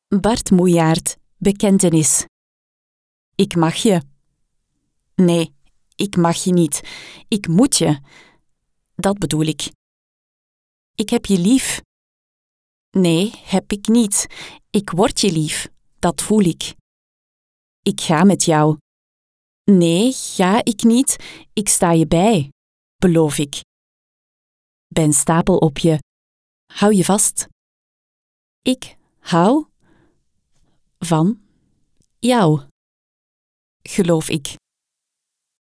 Bart Moejaert, bekentenis. Ik mag je. Nee, ik mag je niet. Ik moet je. Dat bedoel ik. Ik heb je lief. Nee, heb ik niet. Ik word je lief. Dat voel ik. Ik ga met jou. Nee, ga ik niet. Ik sta je bij. Beloof ik. Ben stapel op je. Hou je vast. Ik hou van jou. Geloof ik.